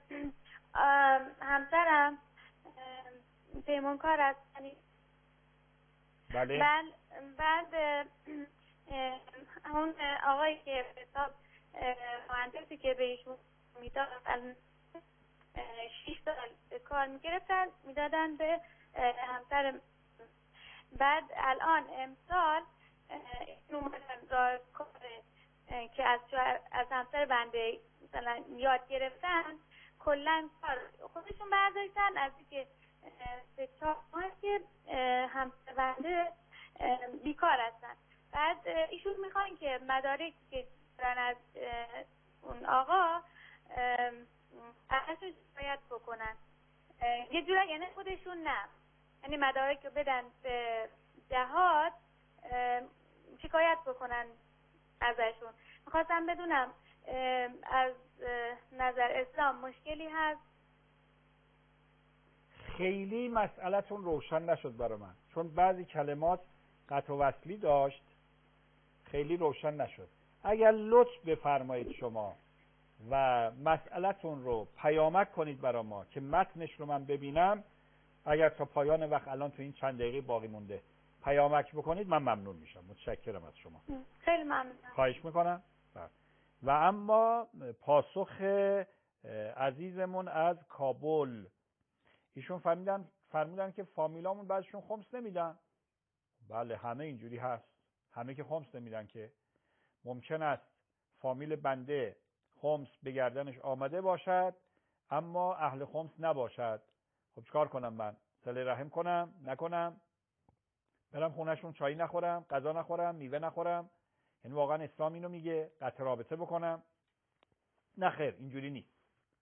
همسرم پیمانکار است. بله. بعد بعد اون آقایی که حساب مهندسی که به ایشون میداد شش سال کار میگرفتن میدادن به همسر. بعد الان امسال اومدن راه کار که از از همسر بنده مثلا یاد گرفتن، کلا کار خودشون برداشتن. از اینکه سه چهار ماه که همسر بنده بیکار هستن. بعد ایشون میخوان که مدارک که دارن از اون آقا ازشون شکایت بکنن. یه جورا یعنی خودشون نه، یعنی مدارک رو بدن به جهاد شکایت بکنن ازشون. میخواستم بدونم از نظر اسلام مشکلی هست؟ خیلی مسئله‌تون روشن نشد برای من، چون بعضی کلمات قطع و وصلی داشت، خیلی روشن نشد. اگر لطف بفرمایید شما و مسئلتون رو پیامک کنید برای ما که متنش رو من ببینم، اگر تا پایان وقت الان تو این چند دقیقه باقی مونده پیامک بکنید من ممنون میشم. متشکرم از شما. خیلی ممنون. خواهش میکنم. و اما پاسخ عزیزمون از کابل، ایشون فرمودن فرمودن که فامیلامون بعضشون خمس نمیدن. بله همه اینجوری هست، همه که خمس نمیدن که. ممکن است فامیل بنده خمس به گردنش آمده باشد اما اهل خمس نباشد. خب چیکار کنم من؟ صله رحم کنم نکنم؟ برم خونهشون چایی نخورم، غذا نخورم، میوه نخورم؟ یعنی واقعا اسلام اینو میگه قطع رابطه بکنم؟ نه خیر، اینجوری نیست.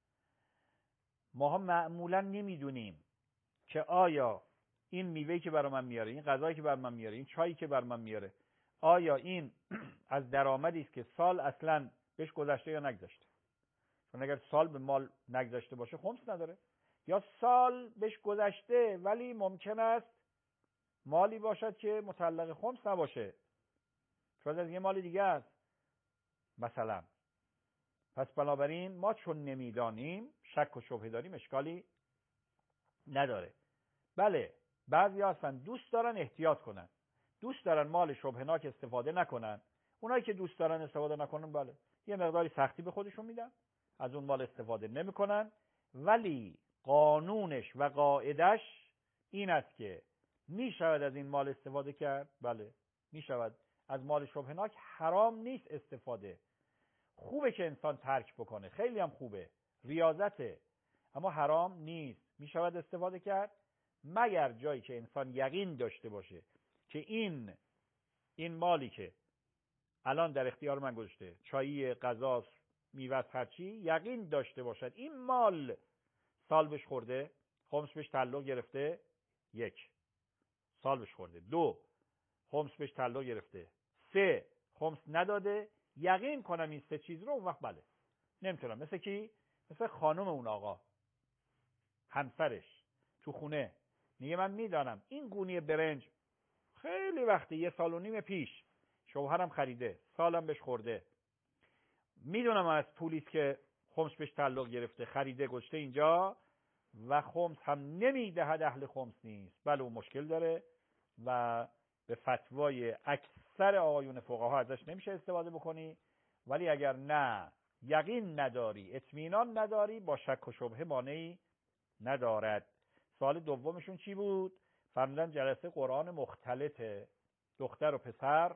ماها معمولا نمیدونیم که آیا این میوهی که برای من میاره، این غذایی که برای من میاره، این چایی که برای من میاره، آیا این از درآمدی است که سال اصلا بهش گذشته یا نگذشته؟ چون اگر سال به مال نگذشته باشه خمس نداره، یا سال بهش گذشته ولی ممکن است مالی باشد که متعلق خمس نباشه، شاید از یه مال دیگه است مثلا. پس بنابراین ما چون نمیدانیم، شک و شبهه داریم، اشکالی نداره. بله بعضی هستن دوست دارن احتیاط کنن، دوست دارن مال شبهناک استفاده نکنن. اونایی که دوست دارن استفاده نکنن بله یه مقداری سختی به خودشون میدن، از اون مال استفاده نمیکنن، ولی قانونش و قاعدش این است که میشود از این مال استفاده کرد. بله میشود. از مال شبهناک حرام نیست استفاده. خوبه که انسان ترک بکنه، خیلی هم خوبه، ریاضته، اما حرام نیست، میشود استفاده کرد مگر جایی که انسان یقین داشته باشه که این این مالی که الان در اختیار من گذاشته، چایی، غذا، میوه، هرچی، یقین داشته باشد این مال سال بهش خورده، خمس بهش تعلق گرفته، یک سال بهش خورده، دو خمس بهش تعلق گرفته، سه خمس نداده، یقین کنم این سه چیز رو، اون وقت بله نمیتونم. مثل کی؟ مثل خانم اون آقا، همسرش تو خونه میگه من میدانم این گونی برنج خیلی وقتی یه سال و نیم پیش شوهرم خریده، سالم بهش خورده، میدونم از پولیس که خمس بهش تعلق گرفته، خریده گذاشته اینجا و خمس هم نمیدهد، اهل خمس نیست. بله اون مشکل داره و به فتوای اکثر آقایون فقها ازش نمیشه استفاده بکنی، ولی اگر نه یقین نداری، اطمینان نداری، با شک و شبهه مانعی ندارد. سوال دومشون چی بود؟ فرمودن جلسه قرآن مختلطه، دختر و پسر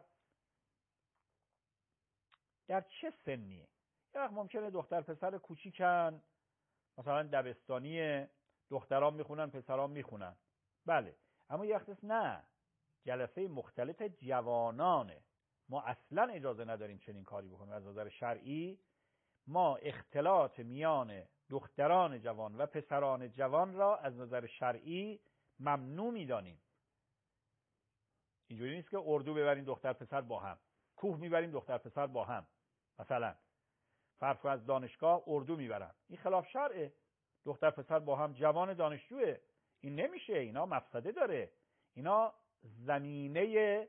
در چه سنیه؟ یه وقت ممکنه دختر پسر کوچیکن، مثلا دبستانیه، دختران میخونن پسران میخونن، بله، اما یه وقت نه، جلسه مختلط جوانانه، ما اصلا اجازه نداریم چنین کاری بکنیم. از نظر شرعی ما اختلاط میان دختران جوان و پسران جوان را از نظر شرعی ممنوع میدانیم. اینجوری نیست که اردو ببریم دختر پسر با هم، کوه میبریم دختر پسر با هم، مثلا فرض از دانشگاه اردو میبرن، این خلاف شرعه. دختر پسر با هم، جوان دانشجوه، این نمیشه، اینا مفسده داره، اینا زمینه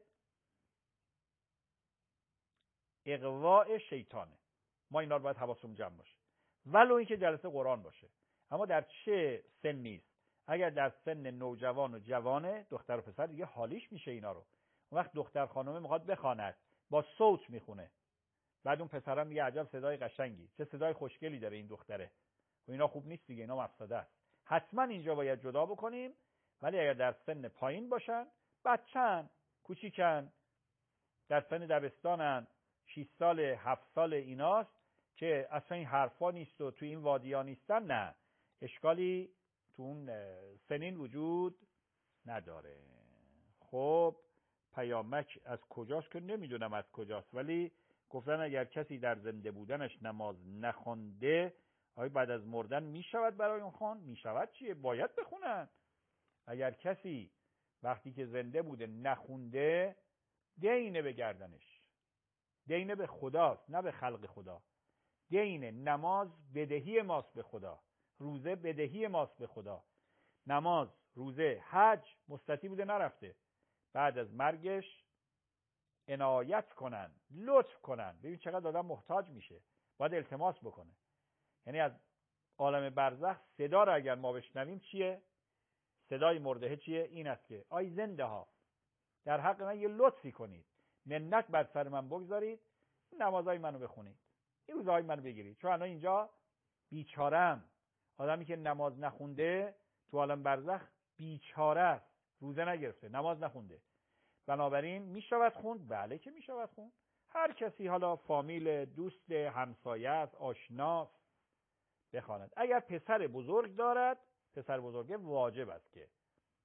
اغواء شیطانه. ما اینا رو باید حواسمون جمع باشه، ولو اینکه جلسه قرآن باشه. اما در چه سن نیست؟ اگر در سن نوجوان و جوانه، دختر و پسر دیگه حالیش میشه اینا رو. اون وقت دختر خانومه میخواد بخواند، با صوت میخونه، بعد اون پسرم میگه عجب صدای قشنگی، چه صدای خوشگلی داره این دختره، و اینا خوب نیست دیگه، اینا مفسده است. حتما اینجا باید جدا بکنیم. ولی اگر در سن پایین باشن، بچه‌ن، کوچیکن، در سن دبستانن، شش ساله، هفت ساله، ایناست که اصلا این حرفا نیست و تو این وادیا نیستن، نه، اشکالی تو اون سنین وجود نداره. خب پیامک از کجاست که نمیدونم از کجاست، ولی گفتن اگر کسی در زنده بودنش نماز نخونده، آیا بعد از مردن میشود برای اون خوان؟ میشود چیه؟ باید بخونن. اگر کسی وقتی که زنده بوده نخونده، دینه به گردنش، دینه به خداست نه به خلق خدا. دینه، نماز بدهی ماست به خدا، روزه بدهی ماست به خدا. نماز، روزه، حج مستطیع بوده نرفته، بعد از مرگش عنایت کنن، لطف کنن. ببین چقدر آدم محتاج میشه، باید التماس بکنه. یعنی از عالم برزخ صدا رو اگر ما بشنویم چیه؟ صدای مرده چیه؟ این است که آی زنده ها، در حق من یه لطفی کنید، منت بر سر من بگذارید، نمازهای منو بخونید، این روزهای منو بگیرید، چون الان اینجا بیچارم. آدمی که نماز نخونده تو عالم برزخ بیچاره است، روزه نگرفته، نماز نخونده. بنابراین میشود خوند؟ بله که میشود خوند. هر کسی، حالا فامیل، دوست، همسایه است، آشناست، بخواند. اگر پسر بزرگ دارد، پسر بزرگ واجب است که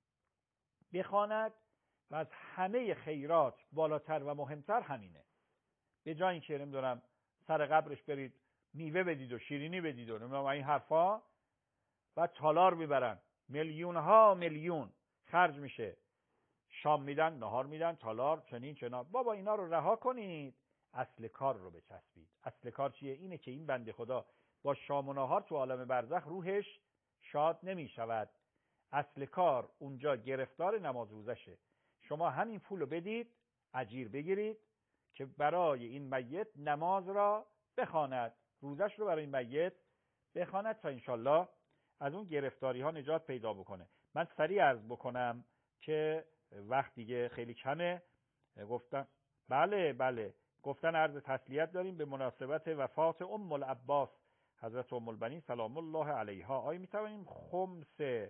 بخواند و از همه خیرات بالاتر و مهمتر همینه. به جای اینکه نمیدونم سر قبرش برید میوه بدید و شیرینی بدید و نمیدونم این حرفا، و تالار میبرن، میلیون ها میلیون خرج میشه، شام میدن، نهار میدن، تالار، چنین چنان. بابا اینا رو رها کنید، اصل کار رو بچسبید. اصل کار چیه؟ اینه که این بنده خدا با شام و نهار تو عالم برزخ روحش شاد نمیشود. اصل کار اونجا گرفتار نماز روزشه. شما همین پول رو بدید، اجیر بگیرید که برای این میت نماز را بخواند، روزش رو برای این میت بخواند تا انشالله از اون گرفتاری ها نجات پیدا بکنه. من سریع عرض بکنم که وقت دیگه خیلی کمه. گفتن بله بله گفتن عرض تسلیت داریم به مناسبت وفات ام العباس حضرت ام البنین سلام الله علیها. آیا میتوانیم خمس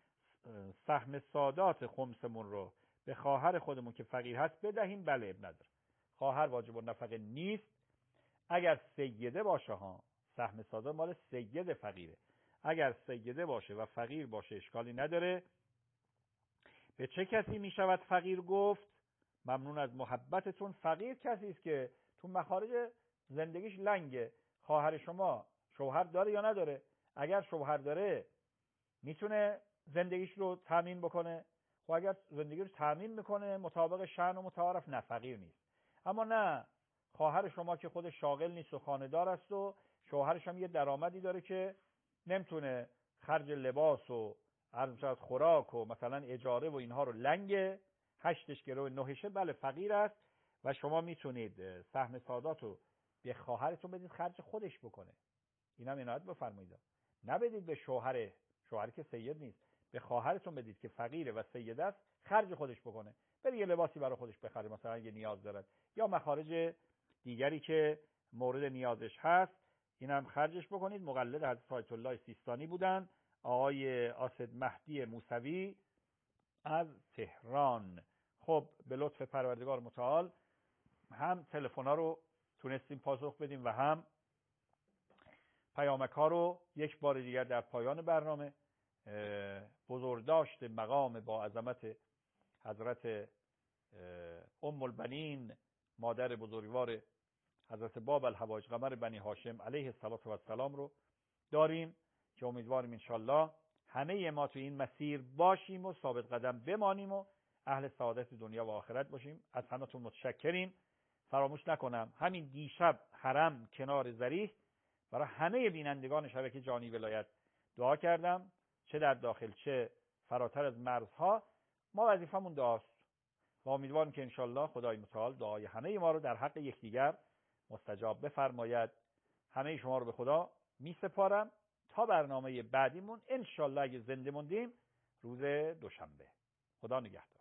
سهم سادات خمسمون رو به خواهر خودمون که فقیر هست بدهیم؟ بله، اب نداره. خواهر واجب النفقه نیست. اگر سیده باشه ها، سهم سادات مال سید فقیره. اگر سیده باشه و فقیر باشه اشکالی نداره. به چه کسی می شود فقیر گفت؟ ممنون از محبتتون. فقیر کسی است که تو مخارج زندگیش لنگه. خواهر شما شوهر داره یا نداره؟ اگر شوهر داره میتونه زندگیش رو تامین بکنه. خب اگر زندگی رو تامین میکنه مطابق شأن و متعارف، نه فقیر نیست. اما نه، خواهر شما که خود شاغل نیست و خانه‌دار است و شوهرش هم یه درآمدی داره که نمیتونه خرج لباس و عرض خوراک و مثلا اجاره و اینها رو لنگه، هشتش گرو نهشه، بله فقیر است. و شما میتونید سهم سادات رو به خواهرتون بدید خرج خودش بکنه. اینا هم عنایت بفرمایید، نبدید به شوهر، شوهر که سید نیست، به خواهرتون بدید که فقیره و سید است، خرج خودش بکنه، بره یه لباسی برای خودش بخره مثلا اگه نیاز دارد، یا مخارج دیگری که مورد نیازش هست این هم خرجش بکنید. مقلد حضرت آیت الله سیستانی بودن، آقای آسد مهدی موسوی از تهران. خب به لطف پروردگار متعال هم تلفن ها رو تونستیم پاسخ بدیم و هم پیامک ها رو یک بار دیگر در پایان برنامه. بزرگداشت مقام با عظمت حضرت ام البنین مادر بزرگوار حضرت باب الحوائج قمر بنی هاشم علیه السلام رو داریم که امیدواریم انشالله همه ما تو این مسیر باشیم و ثابت قدم بمانیم و اهل سعادت دنیا و آخرت باشیم. از همتون متشکریم. فراموش نکنم همین دیشب حرم کنار ذریح برای همه بینندگان شبکه جانی ولایت دعا کردم، چه در داخل چه فراتر از مرزها. ما وظیفمون دعاست و امیدوارم که انشالله خدای متعال دعای همه ما رو در حق یکدیگر مستجاب بفرماید. همه شما رو به خدا می سپارم تا برنامه بعدیمون انشالله اگه زنده موندیم روز دوشنبه. خدا نگهدار.